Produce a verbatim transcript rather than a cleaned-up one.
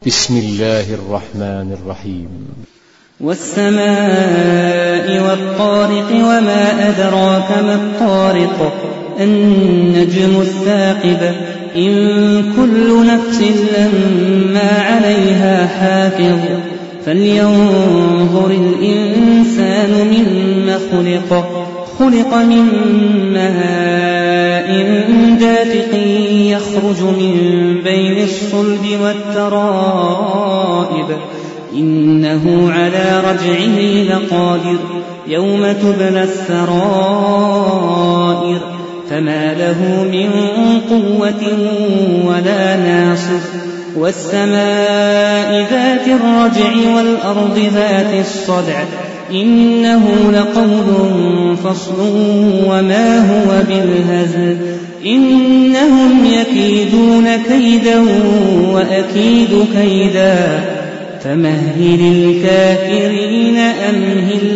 بسم الله الرحمن الرحيم. والسماء والطارق وما أدراك ما الطارق النجم الثاقب إن كل نفس لما عليها حافظ فلينظر الإنسان مما خلق خلق من ماء دافق يخرج من بين الصلب والترائب إنه على رجعه لقادر يوم تبلى السرائر فما له من قوة ولا ناصر والسماء ذات الرجع والأرض ذات الصدع إنه لقول فصل وما هو بالهزل إنهم يكيدون كيدا وأكيد كيدا فمهل الكافرين أمهل